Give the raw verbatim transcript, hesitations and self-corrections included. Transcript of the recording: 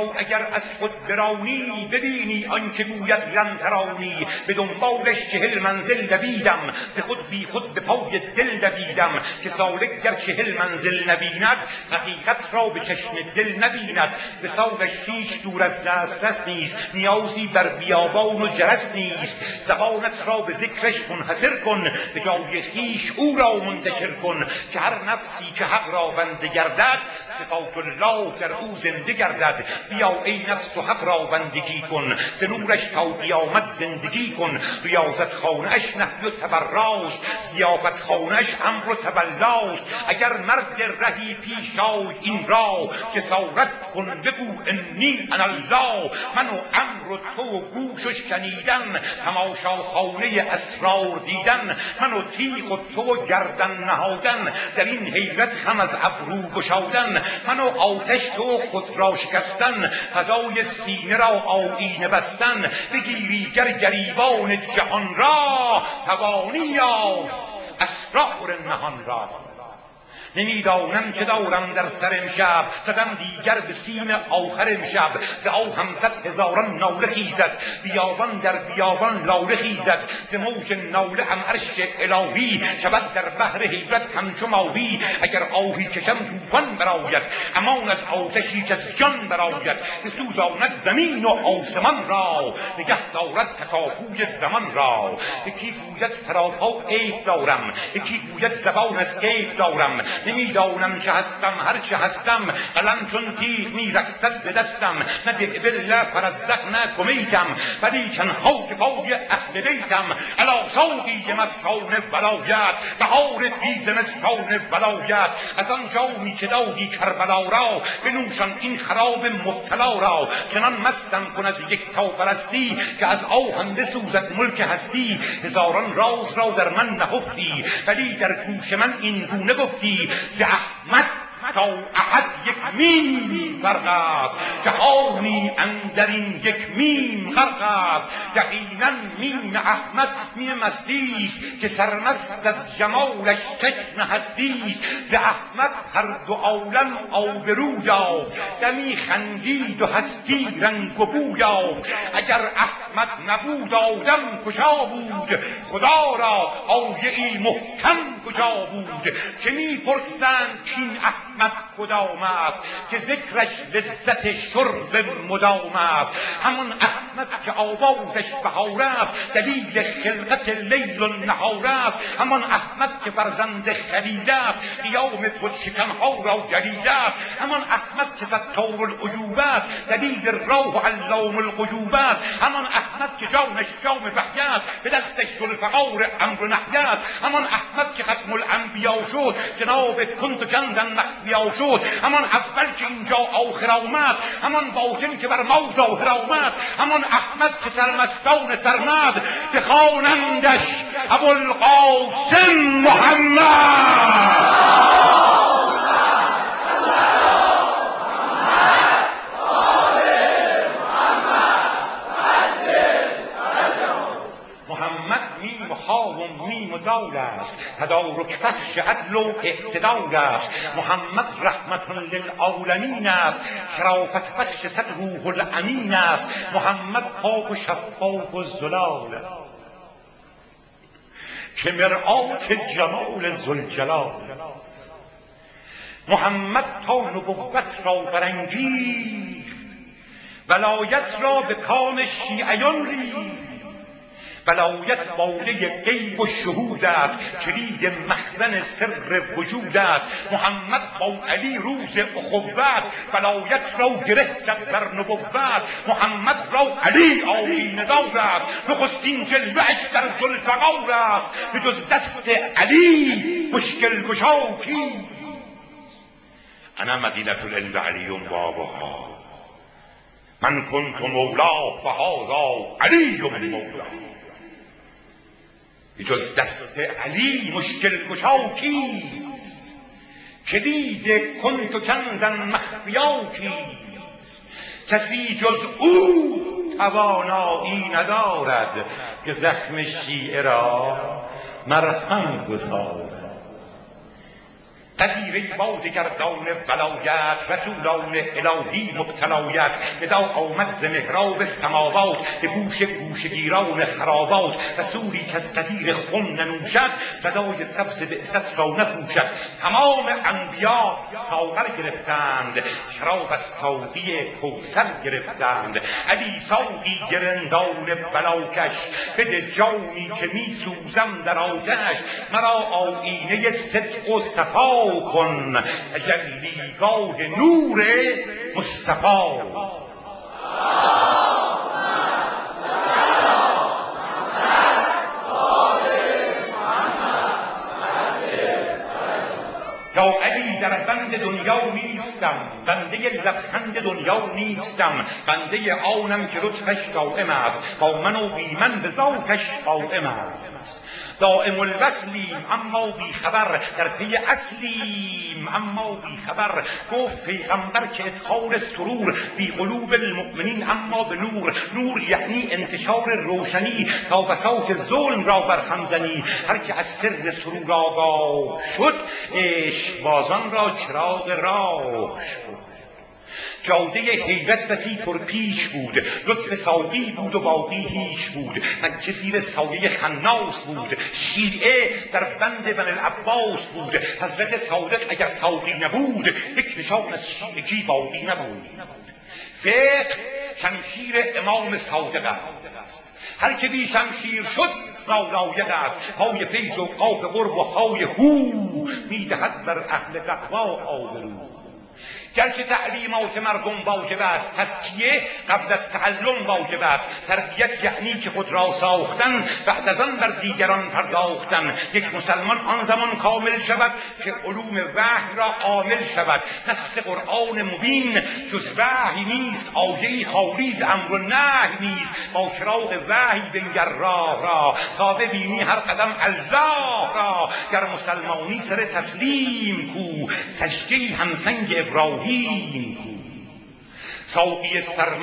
را اگر از خود برانی، ببینی آنچه گوید لنترانی. به دنبالش چهل منزل دویدم، ز خود بی خود به پای دل دویدم. که سالک گر چهل منزل نبیند، حقیقت را به چشم دل نبیند. وصالش هیچ دور از دسترس نیست، نیازی بر بیابان و جرس نیست. زبانت را به ذکرش منحصر کن، به جای خویش او را منتشر کن. که هر نفسی که حق را بنده گردد، صفات الله در او زنده گردد. بیا ای نفس و حق را بندگی کن، ز نورش تا قیامت زندگی کن. ریاضت خانه اش نهی و تبراست، ضیافت خانه اش امر و تولاست. اگر مرد رهی پیش آی این را، جسارت کن بگو انی انا الله. من و امر و تو و گوش و شنیدن، تماشاخانه اسرار دیدن. من و تیغ و تو و گردن نهادن، در این حیرت خم از ابرو گشادن. من و آتش تو خود را شکستن، فضای سینه را آیینه بستن. بگیری گر گریبان جهان را، توانی یافت اسرار نهان را. نمیدانم چه دارم در سر امشب، زدم دیگر به سیم آخر امشب. ز آهم صد هزاران ناله خیزد، بیابان در بیابان لاله خیزد. ز موج ناله هم عرش الهی، شود در بحر حیرت همچو ماهی. اگر آهی کشم طوفان برآید، امان از آتشی کز جان برآید. بسوزاند زمین و آسمان را، نگه دارد تکاپوی زمان را. یکی گوید سراپا عیب دارم، یکی گوید زبان از غیب دارم. نمیدانم چه هستم هر چه هستم، قلم چون تیغ میرقصد به دستم. نه دهبل نه فرزدق نه کمیتم، ولیکن خاک پای اهل بیتم. الا ساقی مستان ولایت، بهار بی زمستان ولایت. از آن جامی که دادی کربلا را، بنوشان این خراب مبتلا را. چنان مستم کن از یکتا پرستی، که از آهم بسوزد ملک هستی. هزاران راز را در من نهفتی، ولی در گوش من این گونه گفتی. ز احمد تا احد یک میم فرق است، جهانی اندر این یک میم غرق است. یقینا میم احمد میم مستی است، که سرمست از جمالش چشم هستی است. ز احمد هر دو عالم آبرو یافت، دمی خندید و هستی رنگ و بو یافت. اگر احمد نبود آدم کجا بود، خدا را آیه ای محکم کجا بود. چه میپرسند کین احمد کدام است، که ذکرش لذت شرب مدام است. همان احمد که آوازش بهار است، دلیل خلقت لیل و نهار است. همان احمد که فرزند خلیل است، قیام بت شکنها را دلیل است. همان احمد که ستار العیوب است، دلیل راه و علام الغیوب است. همان احمد که جانش جام وحی است، به دستش ذوالفقار امر و نهی است. همان احمد که ختم الانبیا شد، جناب کنت کنزا مخفیا شد. همان اول که اینجا آخر آمد، همان باطن که بر ما ظاهر آمد. همان احمد که سرمستان سرمد، بخوانندش ابوالقاسم محمد. و میم و دال است، تدارک بخش عدل و اعتدال است. محمد رحمت للعالمین است، شرافت بخش صد روح الامین است. محمد پاک و شفاف و زلال، که مرآت جمال ذوالجلال. محمد تا نبوت را برانگیخت، ولایت را به کام شیعیان ریخت. ولایت باده غیب و شهود است، کلید مخزن سر وجود است. محمد با علی روز اخوت، ولایت را گره زد بر نبوت. محمد را علی آیینه دار است، نخستین جلوه اش در ذوالفقار است. به جز دست علی مشکل گشا کیست؟ انا مدینة العلم علی بابها، من کنت مولاه و هذا علی مولاه. به جز دست علی مشکل گشا کیست؟ کلید کنت کنزا مخفیا کیست؟ کسی جز او توانایی ندارد، که زخم شیعه را مرهم گسارد. صدیره باد گردان ولایت رسولان الهی مبتلایت ندا آمد ز محراب سماوات به گوش گوشگیران خرابات رسولی که از قدیر خم ننوشد فدای سبز بعثت را نپوشد. تمام انبیا ساغر گرفتند شراب از ساقی کوثر گرفتند. علی ساقی گرندان بلاکش بده جامی که می سوزم در آتش مرا آیینه صدق و صفا کن تجلیگاه نور مصطفی. یا علی در بند دنیا نیستم بنده لبخند دنیا نیستم بنده آنم که لطفش دائم است با من و بی من به ذاتش قائم است. دائم الوصلیم اما بی خبر در پی اصلیم اما بی خبر گفت پیغمبر که ادخال سرور بی قلوب المؤمنین اما به نور. نور یعنی انتشار روشنی تا بساط ظلم را برهم زنی. هر که از سر سرور آگاه شد عشقبازان را چراغ راه شد. جاده حیرت بسی پر پیش بود لطف ساقی بود و باقی هیچ بود. مکه زیر سایه خناس بود شیعه در بند بن العباس بود. حضرت صادق اگر ساقی نبود یک نشان از شیعگی باقی نبود. فقه شمشیر امام صادق است هر که بی شمشیر شد نالایق است. های فیض و قاف قرب و های هو میدهد بر اهل تقوا آبرو. گرچه تعلیمات مردم واجب است تزکیه قبل از تعلم واجب است. تربیت یعنی که خود را ساختن بعد از آن بر دیگران پرداختن. یک مسلمان آن زمان کامل شود که علوم وحی را عامل شود. نص قرآن مبین جز وحی نیست آیه‌ای خالی ز امر و نهی نیست. با چراغ وحی بنگر راه را تا ببینی هر قدم الله را. گر مسلمانی سر تسلیم کو سجده همسنگ ابراهیم کو. ساقی سر